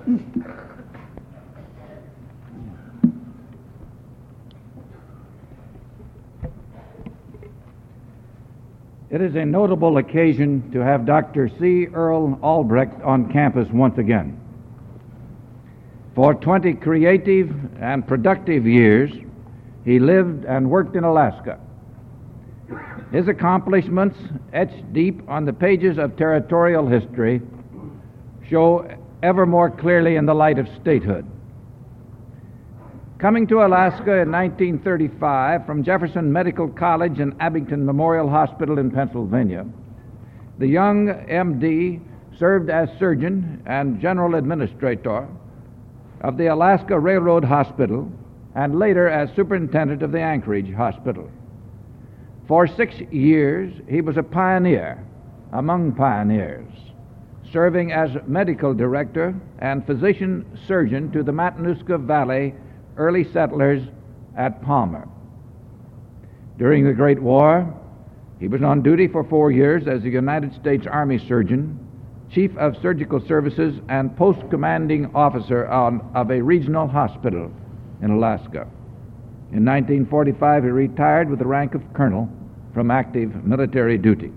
It is a notable occasion to have Dr. C. Earl Albrecht on campus once again. For 20 creative and productive years, he lived and worked in Alaska. His accomplishments, etched deep on the pages of territorial history, show ever more clearly in the light of statehood. Coming to Alaska in 1935 from Jefferson Medical College and Abington Memorial Hospital in Pennsylvania, the young M.D. served as surgeon and general administrator of the Alaska Railroad Hospital and later as superintendent of the Anchorage Hospital. For 6 years, he was a pioneer among pioneers, serving as medical director and physician surgeon to the Matanuska Valley early settlers at Palmer. During the Great War, he was on duty for 4 years as a United States Army surgeon, chief of surgical services, and post-commanding officer of a regional hospital in Alaska. In 1945, he retired with the rank of colonel from active military duty.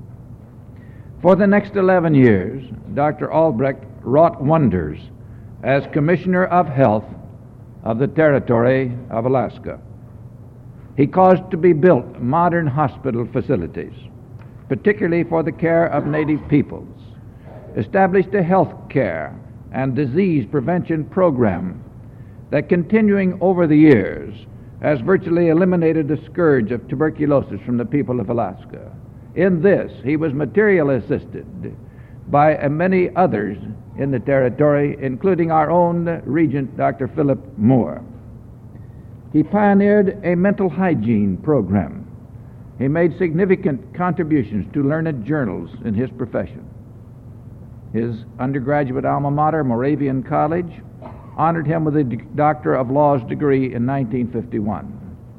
For the next 11 years, Dr. Albrecht wrought wonders as Commissioner of Health of the Territory of Alaska. He caused to be built modern hospital facilities, particularly for the care of native peoples, established a health care and disease prevention program that, continuing over the years, has virtually eliminated the scourge of tuberculosis from the people of Alaska. In this, he was materially assisted by many others in the territory, including our own Regent, Dr. Philip Moore. He pioneered a mental hygiene program. He made significant contributions to learned journals in his profession. His undergraduate alma mater, Moravian College, honored him with a Doctor of Laws degree in 1951.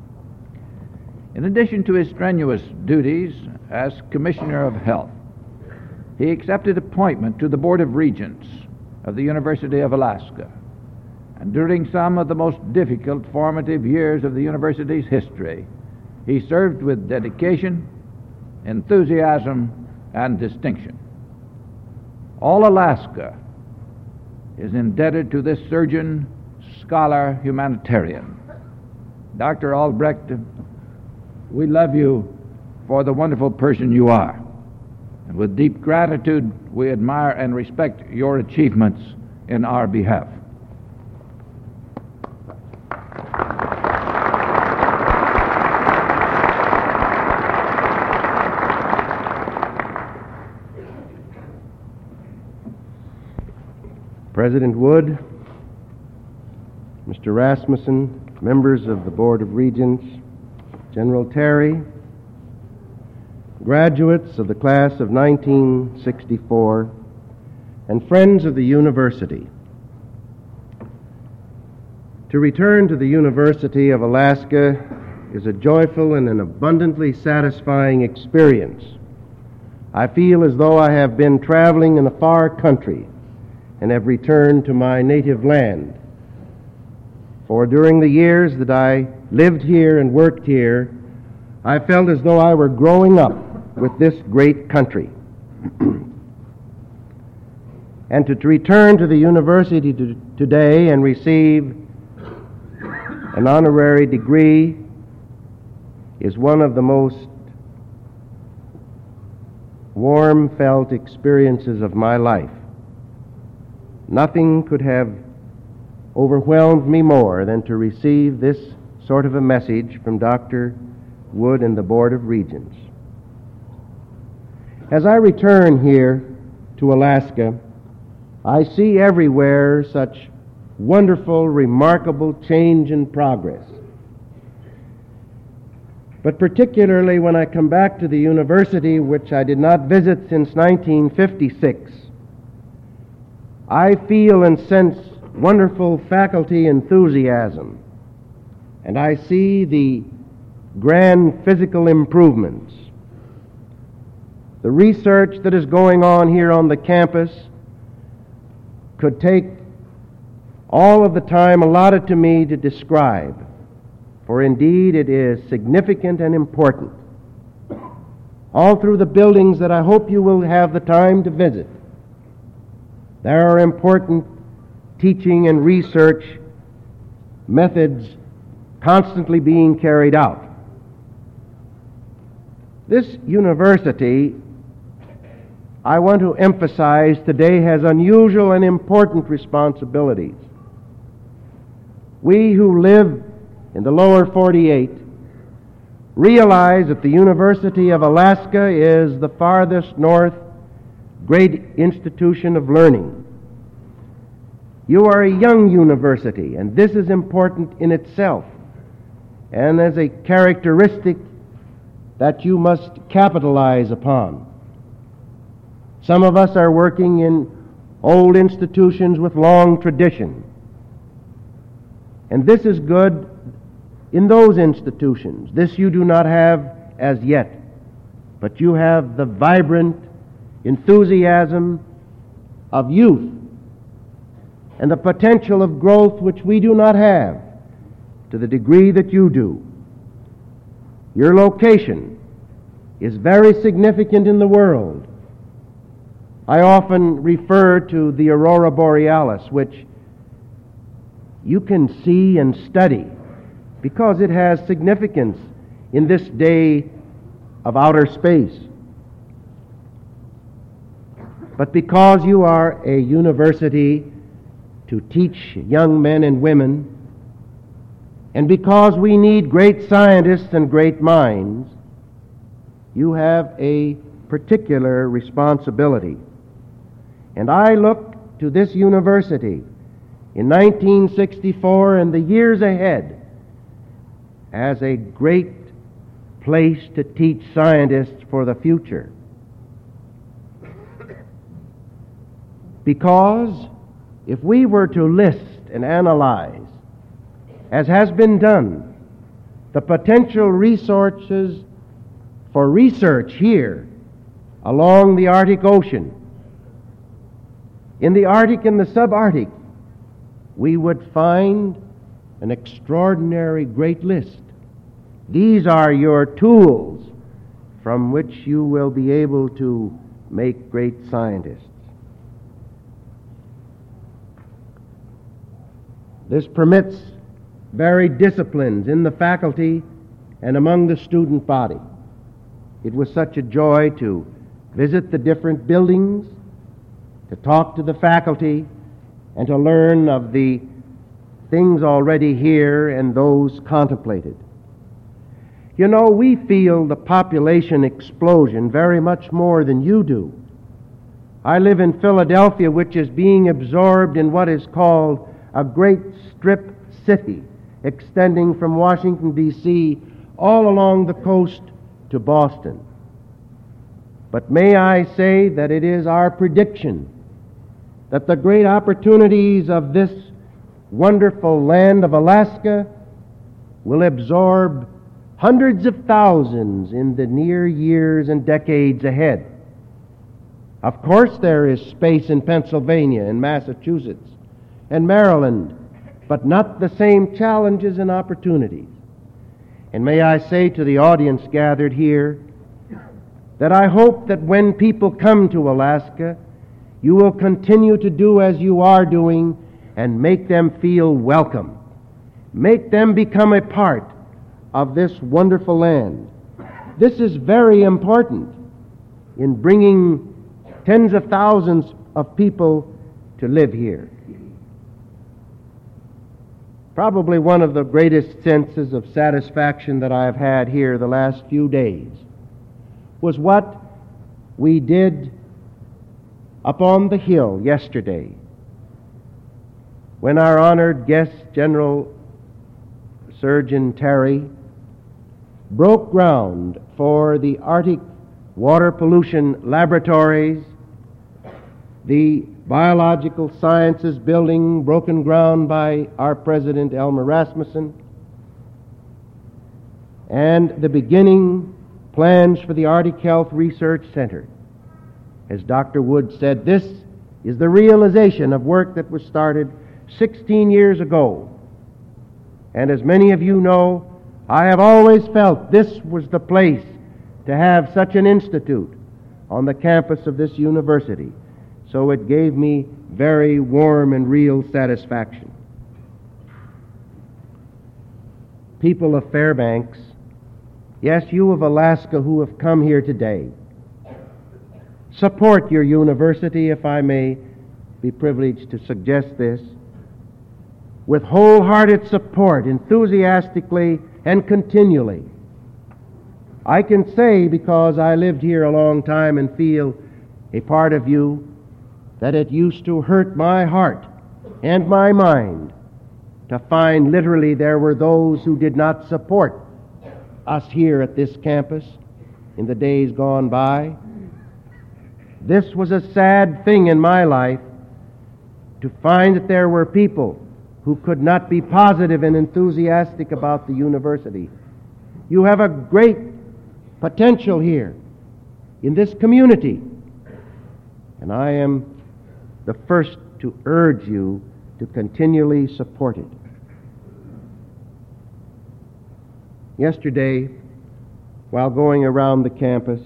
In addition to his strenuous duties as Commissioner of Health, he accepted appointment to the Board of Regents of the University of Alaska. And during some of the most difficult formative years of the university's history, he served with dedication, enthusiasm, and distinction. All Alaska is indebted to this surgeon, scholar, humanitarian. Dr. Albrecht, we love you for the wonderful person you are. And with deep gratitude, we admire and respect your achievements in our behalf. President Wood, Mr. Rasmussen, members of the Board of Regents, General Terry, graduates of the class of 1964, and friends of the university. To return to the University of Alaska is a joyful and an abundantly satisfying experience. I feel as though I have been traveling in a far country and have returned to my native land. For during the years that I lived here and worked here, I felt as though I were growing up with this great country. And to return to the university today and receive an honorary degree is one of the most warm-felt experiences of my life. Nothing could have overwhelmed me more than to receive this sort of a message from Dr. Wood and the Board of Regents. As I return here to Alaska, I see everywhere such wonderful, remarkable change and progress. But particularly when I come back to the university, which I did not visit since 1956, I feel and sense wonderful faculty enthusiasm, and I see the grand physical improvements. The research that is going on here on the campus could take all of the time allotted to me to describe, for indeed it is significant and important. All through the buildings that I hope you will have the time to visit, there are important teaching and research methods constantly being carried out. This university, I want to emphasize today, has unusual and important responsibilities. We who live in the lower 48 realize that the University of Alaska is the farthest north great institution of learning. You are a young university, and this is important in itself, and as a characteristic that you must capitalize upon. Some of us are working in old institutions with long tradition, and this is good in those institutions. This you do not have as yet, but you have the vibrant enthusiasm of youth and the potential of growth which we do not have to the degree that you do. Your location is very significant in the world. I often refer to the aurora borealis, which you can see and study because it has significance in this day of outer space. But because you are a university to teach young men and women, and because we need great scientists and great minds, you have a particular responsibility. And I look to this university in 1964 and the years ahead as a great place to teach scientists for the future. Because if we were to list and analyze, as has been done, the potential resources for research here along the Arctic Ocean, in the Arctic and the subarctic, we would find an extraordinary great list. These are your tools from which you will be able to make great scientists. This permits varied disciplines in the faculty and among the student body. It was such a joy to visit the different buildings, to talk to the faculty, and to learn of the things already here and those contemplated. You know, we feel the population explosion very much more than you do. I live in Philadelphia, which is being absorbed in what is called a great strip city, extending from Washington, D.C., all along the coast to Boston. But may I say that it is our prediction that the great opportunities of this wonderful land of Alaska will absorb hundreds of thousands in the near years and decades ahead. Of course, there is space in Pennsylvania and Massachusetts and Maryland, but not the same challenges and opportunities. And may I say to the audience gathered here that I hope that when people come to Alaska, you will continue to do as you are doing and make them feel welcome. Make them become a part of this wonderful land. This is very important in bringing tens of thousands of people to live here. Probably one of the greatest senses of satisfaction that I have had here the last few days was what we did up on the hill yesterday when our honored guest, General Surgeon Terry, broke ground for the Arctic Water Pollution Laboratories, the Biological Sciences Building, broken ground by our President Elmer Rasmussen, and the beginning plans for the Arctic Health Research Center. As Dr. Wood said, this is the realization of work that was started 16 years ago. And as many of you know, I have always felt this was the place to have such an institute on the campus of this university. So it gave me very warm and real satisfaction. People of Fairbanks, yes, you of Alaska who have come here today, support your university, if I may be privileged to suggest this, with wholehearted support, enthusiastically and continually. I can say, because I lived here a long time and feel a part of you, that it used to hurt my heart and my mind to find literally there were those who did not support us here at this campus in the days gone by. This was a sad thing in my life, to find that there were people who could not be positive and enthusiastic about the university. You have a great potential here in this community, and I am the first to urge you to continually support it. Yesterday, while going around the campus,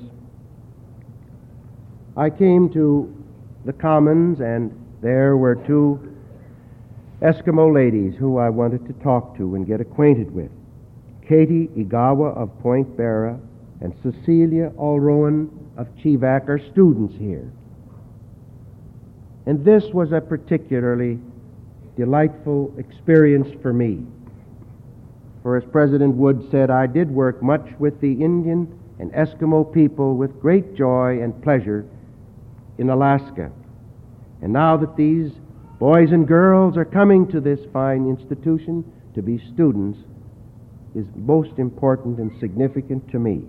I came to the Commons, and there were two Eskimo ladies who I wanted to talk to and get acquainted with. Katie Igawa of Point Barrow and Cecilia Allrowan of Chivak are students here. And this was a particularly delightful experience for me. For as President Wood said, I did work much with the Indian and Eskimo people with great joy and pleasure in Alaska. And now that these boys and girls are coming to this fine institution to be students is most important and significant to me.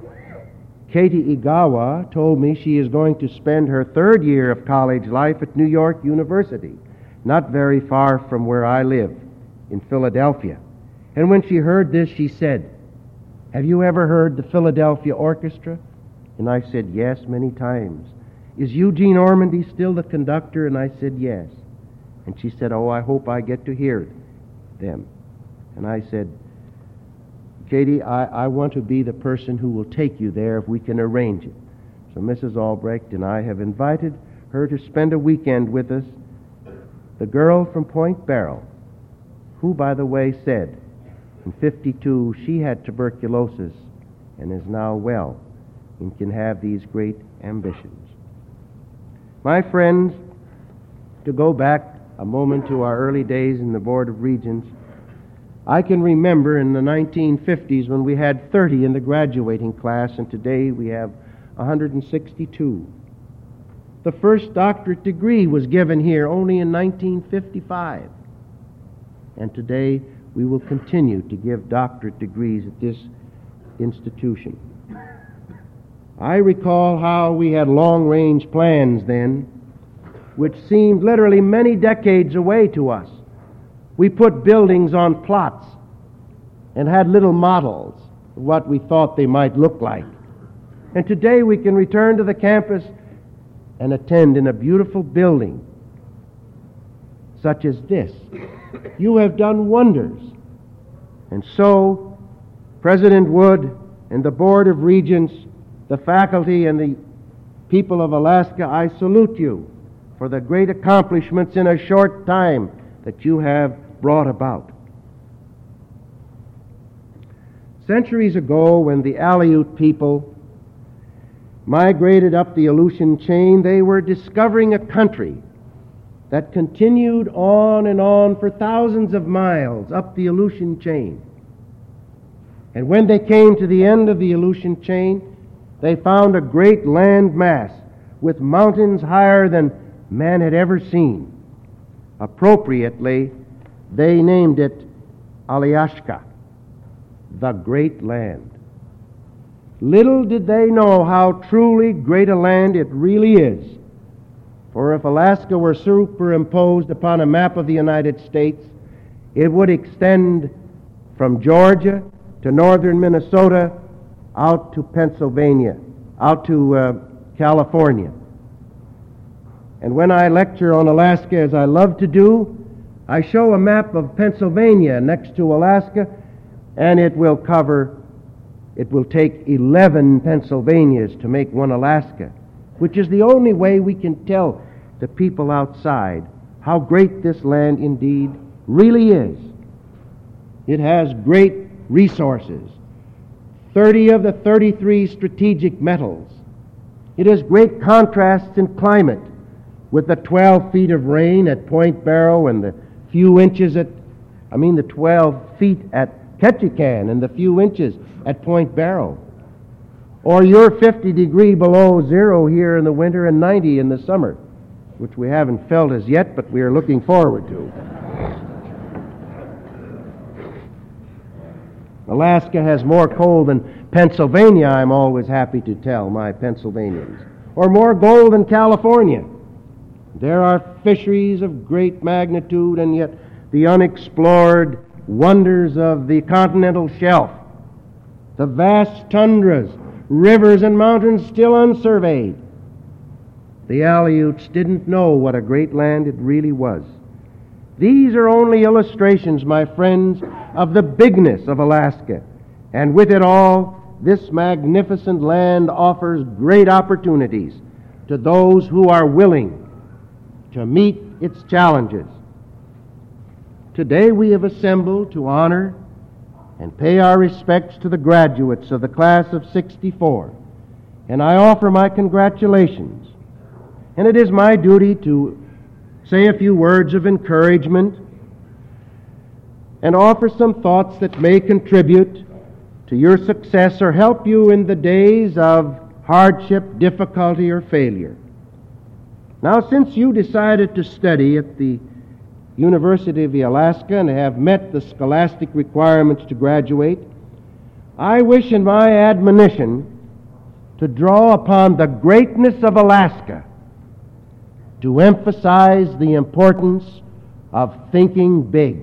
Katie Igawa told me she is going to spend her third year of college life at New York University, not very far from where I live, in Philadelphia. And when she heard this, she said, "Have you ever heard the Philadelphia Orchestra?" And I said, "Yes, many times." "Is Eugene Ormandy still the conductor?" And I said, "Yes." And she said, "Oh, I hope I get to hear them." And I said, "Katie, I want to be the person who will take you there if we can arrange it." So Mrs. Albrecht and I have invited her to spend a weekend with us. The girl from Point Barrow, who, by the way, said in 1952 she had tuberculosis and is now well and can have these great ambitions. My friends, to go back a moment to our early days in the Board of Regents, I can remember in the 1950s when we had 30 in the graduating class, and today we have 162. The first doctorate degree was given here only in 1955. And today we will continue to give doctorate degrees at this institution. I recall how we had long-range plans then, which seemed literally many decades away to us. We put buildings on plots and had little models of what we thought they might look like. And today we can return to the campus and attend in a beautiful building such as this. You have done wonders. And so, President Wood and the Board of Regents, the faculty and the people of Alaska, I salute you for the great accomplishments in a short time that you have brought about. Centuries ago, when the Aleut people migrated up the Aleutian chain, they were discovering a country that continued on and on for thousands of miles up the Aleutian chain. And when they came to the end of the Aleutian chain, they found a great land mass with mountains higher than man had ever seen. Appropriately, they named it Alyeska, the Great Land. Little did they know how truly great a land it really is. For if Alaska were superimposed upon a map of the United States, it would extend from Georgia to northern Minnesota out to Pennsylvania, out to California. And when I lecture on Alaska, as I love to do, I show a map of Pennsylvania next to Alaska, and it will take 11 Pennsylvanias to make one Alaska, which is the only way we can tell the people outside how great this land indeed really is. It has great resources, 30 of the 33 strategic metals. It has great contrasts in climate, with the 12 feet of rain at Point Barrow and the 12 feet at Ketchikan and the few inches at Point Barrow. Or your 50 degree below zero here in the winter and 90 in the summer, which we haven't felt as yet, but we are looking forward to. Alaska has more coal than Pennsylvania, I'm always happy to tell my Pennsylvanians, or more gold than California. There are fisheries of great magnitude, and yet the unexplored wonders of the continental shelf, the vast tundras, rivers and mountains still unsurveyed. The Aleuts didn't know what a great land it really was. These are only illustrations, my friends, of the bigness of Alaska. And with it all, this magnificent land offers great opportunities to those who are willing to meet its challenges. Today we have assembled to honor and pay our respects to the graduates of the class of '64, and I offer my congratulations. And it is my duty to say a few words of encouragement and offer some thoughts that may contribute to your success or help you in the days of hardship, difficulty, or failure. Now, since you decided to study at the University of Alaska and have met the scholastic requirements to graduate, I wish in my admonition to draw upon the greatness of Alaska to emphasize the importance of thinking big.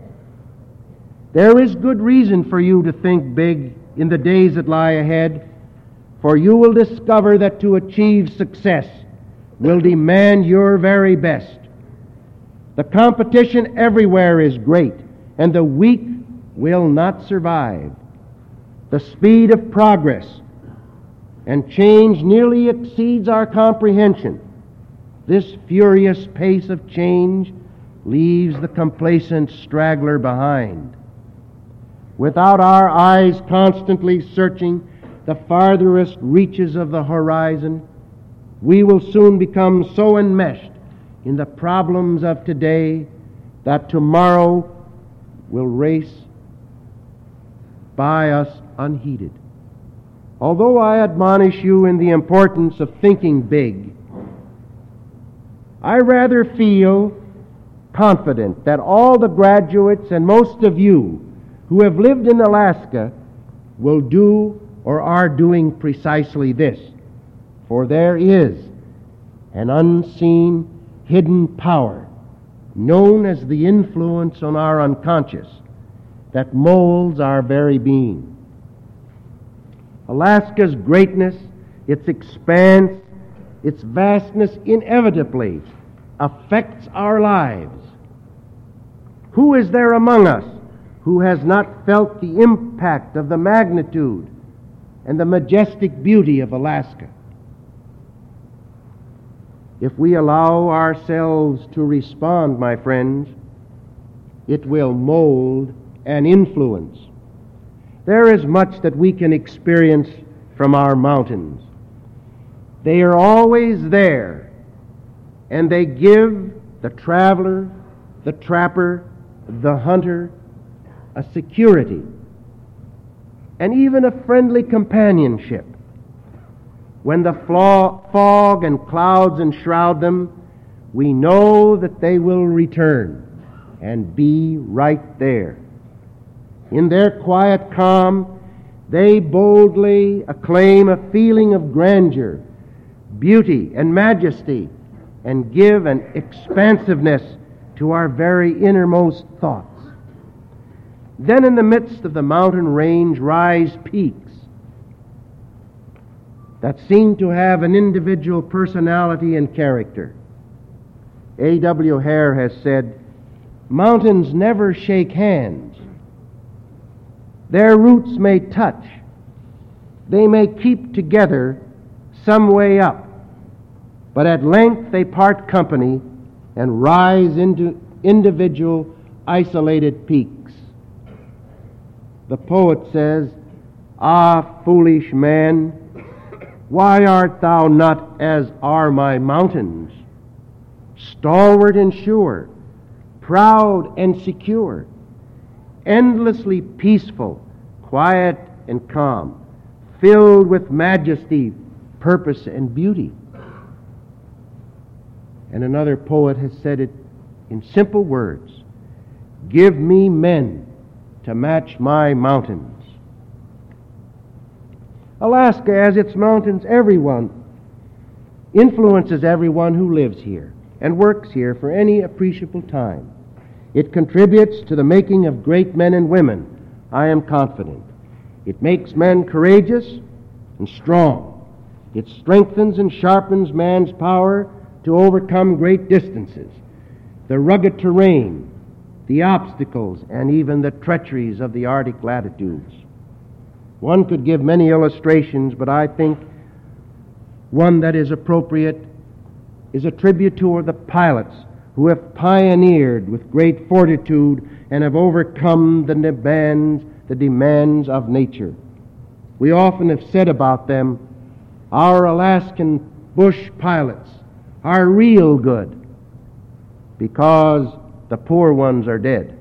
There is good reason for you to think big in the days that lie ahead, for you will discover that to achieve success will demand your very best. The competition everywhere is great, and the weak will not survive. The speed of progress and change nearly exceeds our comprehension. This furious pace of change leaves the complacent straggler behind. Without our eyes constantly searching the farthest reaches of the horizon, we will soon become so enmeshed in the problems of today that tomorrow will race by us unheeded. Although I admonish you in the importance of thinking big, I rather feel confident that all the graduates and most of you who have lived in Alaska will do or are doing precisely this. For there is an unseen, hidden power known as the influence on our unconscious that molds our very being. Alaska's greatness, its expanse, its vastness inevitably affects our lives. Who is there among us who has not felt the impact of the magnitude and the majestic beauty of Alaska? If we allow ourselves to respond, my friends, it will mold and influence. There is much that we can experience from our mountains. They are always there, and they give the traveler, the trapper, the hunter a security and even a friendly companionship. When the fog and clouds enshroud them, we know that they will return and be right there. In their quiet calm, they boldly acclaim a feeling of grandeur, beauty, and majesty, and give an expansiveness to our very innermost thoughts. Then in the midst of the mountain range rise peaks that seem to have an individual personality and character. A.W. Hare has said, mountains never shake hands. Their roots may touch. They may keep together some way up, but at length they part company and rise into individual, isolated peaks. The poet says, "Ah, foolish man, why art thou not as are my mountains, stalwart and sure, proud and secure, endlessly peaceful, quiet and calm, filled with majesty, purpose, and beauty." And another poet has said it in simple words, "Give me men to match my mountains." Alaska, as its mountains, influences everyone who lives here and works here for any appreciable time. It contributes to the making of great men and women, I am confident. It makes men courageous and strong. It strengthens and sharpens man's power to overcome great distances, the rugged terrain, the obstacles, and even the treacheries of the Arctic latitudes. One could give many illustrations, but I think one that is appropriate is a tribute to the pilots who have pioneered with great fortitude and have overcome the demands of nature. We often have said about them, our Alaskan bush pilots are real good because the poor ones are dead.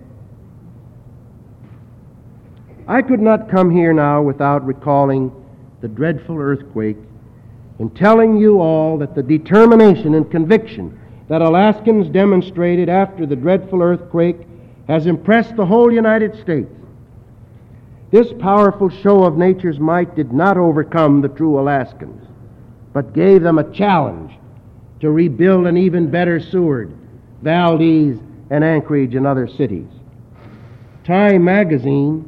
I could not come here now without recalling the dreadful earthquake and telling you all that the determination and conviction that Alaskans demonstrated after the dreadful earthquake has impressed the whole United States. This powerful show of nature's might did not overcome the true Alaskans, but gave them a challenge to rebuild an even better Seward, Valdez, and Anchorage and other cities. Time magazine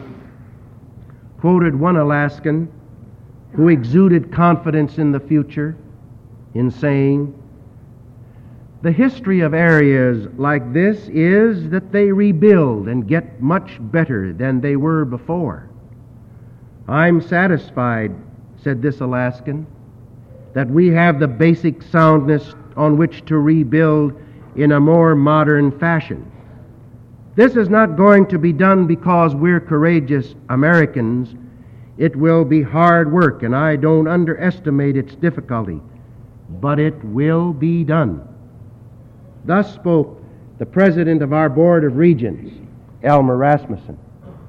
quoted one Alaskan who exuded confidence in the future in saying, "The history of areas like this is that they rebuild and get much better than they were before. I'm satisfied," said this Alaskan, "that we have the basic soundness on which to rebuild in a more modern fashion. This is not going to be done because we're courageous Americans. It will be hard work, and I don't underestimate its difficulty, but it will be done." Thus spoke the president of our Board of Regents, Elmer Rasmussen.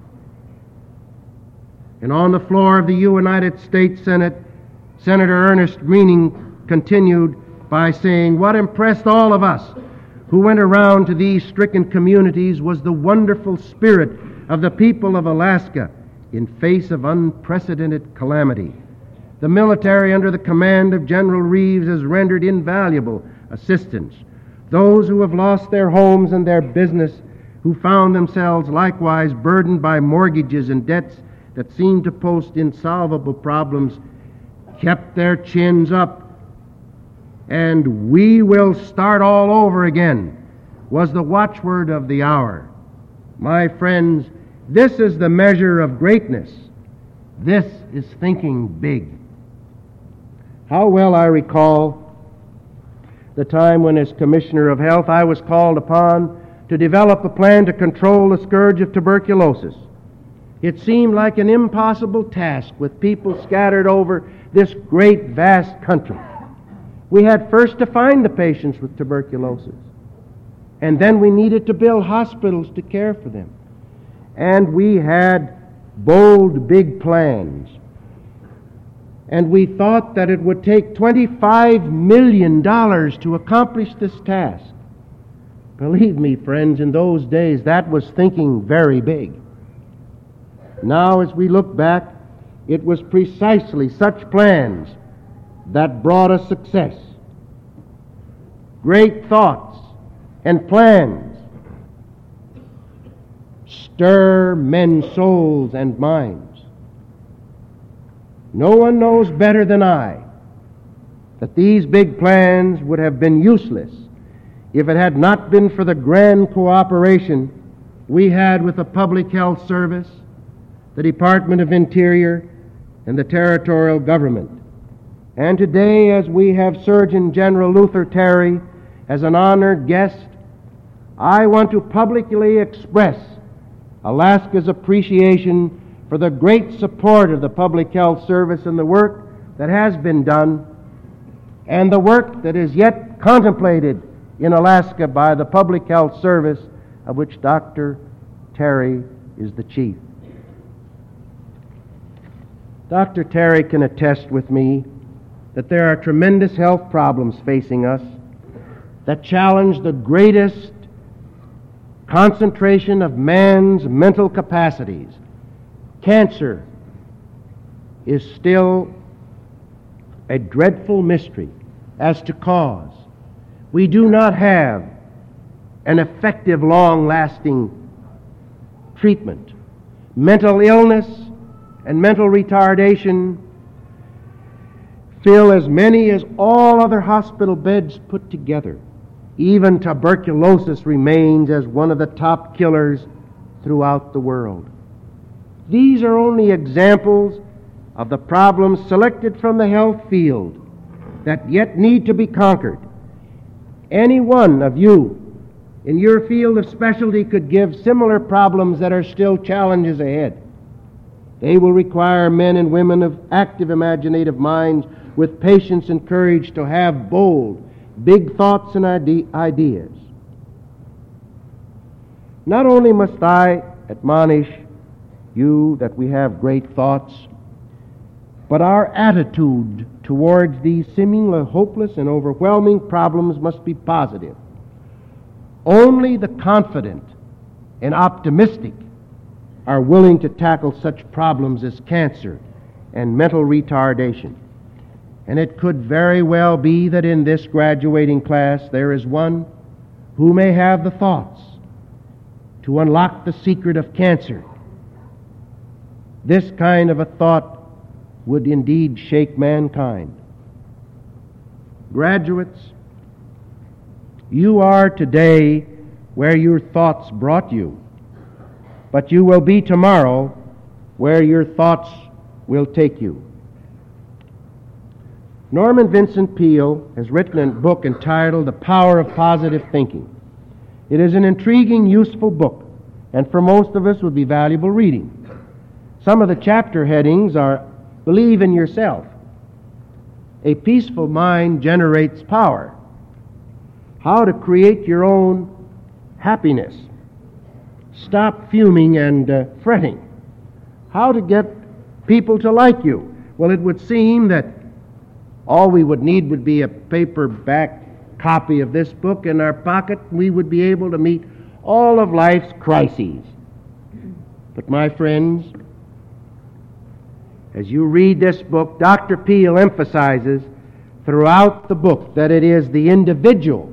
And on the floor of the United States Senate, Senator Ernest Greening continued by saying, "What impressed all of us who went around to these stricken communities was the wonderful spirit of the people of Alaska in face of unprecedented calamity. The military under the command of General Reeves has rendered invaluable assistance. Those who have lost their homes and their business, who found themselves likewise burdened by mortgages and debts that seemed to pose insolvable problems, kept their chins up. And we will start all over again was the watchword of the hour. My friends, this is the measure of greatness. This is thinking big." How well I recall the time when, as Commissioner of Health, I was called upon to develop a plan to control the scourge of tuberculosis. It seemed like an impossible task with people scattered over this great, vast country. We had first to find the patients with tuberculosis, and then we needed to build hospitals to care for them. And we had bold, big plans. And we thought that it would take $25 million to accomplish this task. Believe me, friends, in those days, that was thinking very big. Now, as we look back, it was precisely such plans that brought us success. Great thoughts and plans stir men's souls and minds. No one knows better than I that these big plans would have been useless if it had not been for the grand cooperation we had with the Public Health Service, the Department of Interior, and the territorial government. And today, as we have Surgeon General Luther Terry as an honored guest, I want to publicly express Alaska's appreciation for the great support of the Public Health Service and the work that has been done, and the work that is yet contemplated in Alaska by the Public Health Service, of which Dr. Terry is the chief. Dr. Terry can attest with me that there are tremendous health problems facing us that challenge the greatest concentration of man's mental capacities. Cancer is still a dreadful mystery as to cause. We do not have an effective, long-lasting treatment. Mental illness and mental retardation fill as many as all other hospital beds put together. Even tuberculosis remains as one of the top killers throughout the world. These are only examples of the problems selected from the health field that yet need to be conquered. Any one of you in your field of specialty could give similar problems that are still challenges ahead. They will require men and women of active imaginative minds with patience and courage to have bold, big thoughts and ideas. Not only must I admonish you that we have great thoughts, but our attitude towards these seemingly hopeless and overwhelming problems must be positive. Only the confident and optimistic are willing to tackle such problems as cancer and mental retardation. And it could very well be that in this graduating class there is one who may have the thoughts to unlock the secret of cancer. This kind of a thought would indeed shake mankind. Graduates, you are today where your thoughts brought you, but you will be tomorrow where your thoughts will take you. Norman Vincent Peale has written a book entitled The Power of Positive Thinking. It is an intriguing, useful book, and for most of us would be valuable reading. Some of the chapter headings are Believe in Yourself. A Peaceful Mind Generates Power. How to Create Your Own Happiness. Stop Fuming and Fretting. How to Get People to Like You. Well, it would seem that all we would need would be a paperback copy of this book in our pocket. We would be able to meet all of life's crises. But my friends, as you read this book, Dr. Peale emphasizes throughout the book that it is the individual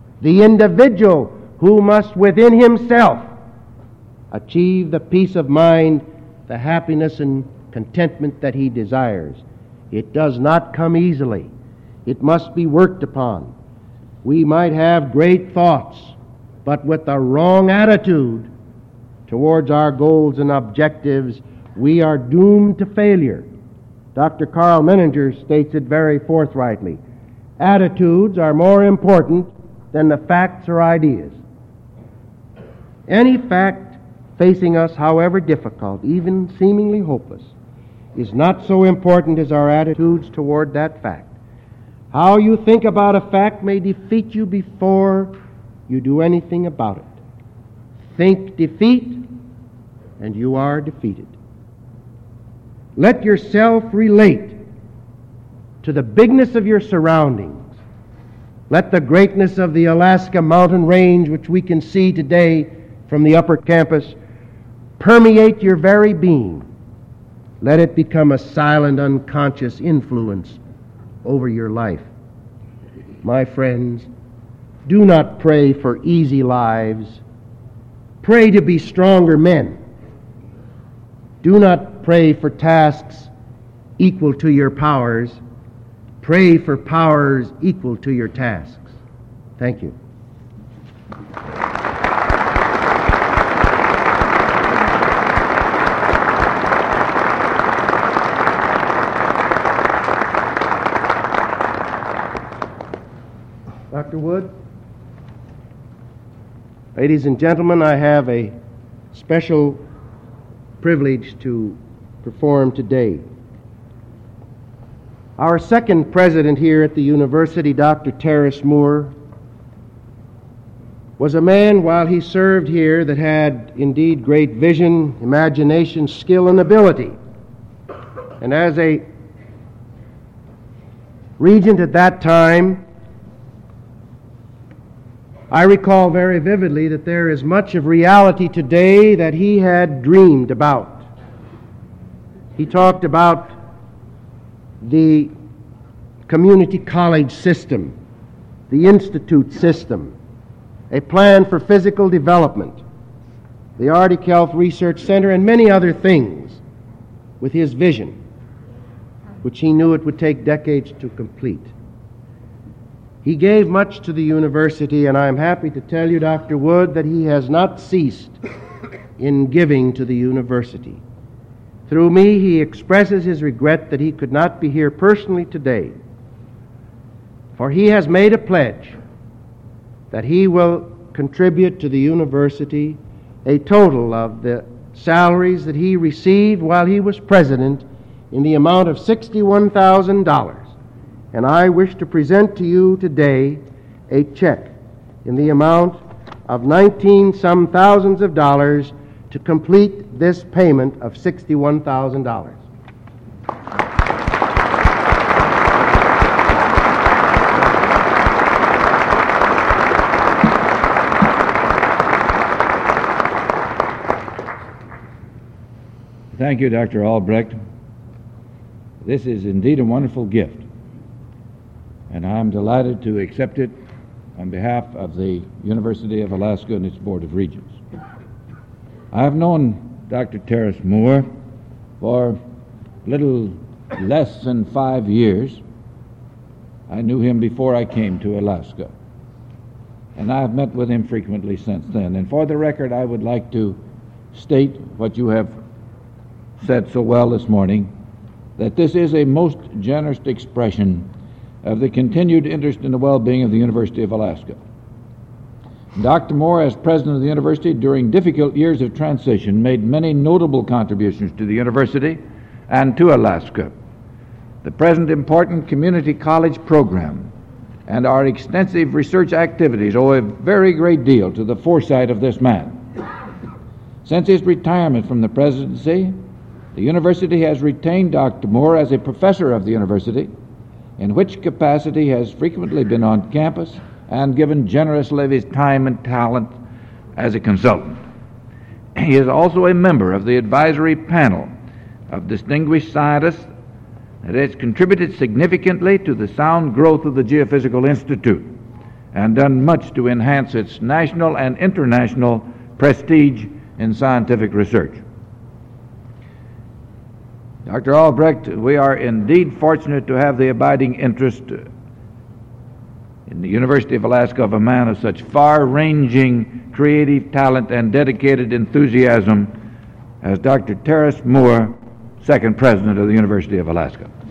who must within himself achieve the peace of mind, the happiness and contentment that he desires. It does not come easily. It must be worked upon. We might have great thoughts, but with the wrong attitude towards our goals and objectives, we are doomed to failure. Dr. Carl Menninger states it very forthrightly. Attitudes are more important than the facts or ideas. Any fact facing us, however difficult, even seemingly hopeless, is not so important as our attitudes toward that fact. How you think about a fact may defeat you before you do anything about it. Think defeat, and you are defeated. Let yourself relate to the bigness of your surroundings. Let the greatness of the Alaska mountain range, which we can see today from the upper campus, permeate your very being. Let it become a silent, unconscious influence over your life. My friends, do not pray for easy lives. Pray to be stronger men. Do not pray for tasks equal to your powers. Pray for powers equal to your tasks. Thank you. Dr. Wood? Ladies and gentlemen, I have a special privilege to perform today. Our second president here at the university, Dr. Terrace Moore, was a man while he served here that had indeed great vision, imagination, skill, and ability. And as a regent at that time, I recall very vividly that there is much of reality today that he had dreamed about. He talked about the community college system, the institute system, a plan for physical development, the Arctic Health Research Center, and many other things with his vision, which he knew it would take decades to complete. He gave much to the university, and I am happy to tell you, Dr. Wood, that he has not ceased in giving to the university. Through me, he expresses his regret that he could not be here personally today, for he has made a pledge that he will contribute to the university a total of the salaries that he received while he was president in the amount of $61,000. And I wish to present to you today a check in the amount of 19 some thousands of dollars to complete this payment of $61,000. Thank you, Dr. Albrecht. This is indeed a wonderful gift, and I'm delighted to accept it on behalf of the University of Alaska and its Board of Regents. I have known Dr. Terrace Moore for a little less than 5 years. I knew him before I came to Alaska, and I have met with him frequently since then. And for the record, I would like to state what you have said so well this morning, that this is a most generous expression of the continued interest in the well-being of the University of Alaska. Dr. Moore, as president of the university during difficult years of transition, made many notable contributions to the university and to Alaska. The present important community college program and our extensive research activities owe a very great deal to the foresight of this man. Since his retirement from the presidency, the university has retained Dr. Moore as a professor of the university, in which capacity he has frequently been on campus and given generously of his time and talent as a consultant. He is also a member of the advisory panel of distinguished scientists that has contributed significantly to the sound growth of the Geophysical Institute and done much to enhance its national and international prestige in scientific research. Dr. Albrecht, we are indeed fortunate to have the abiding interest in the University of Alaska of a man of such far-ranging creative talent and dedicated enthusiasm as Dr. Terrace Moore, second president of the University of Alaska.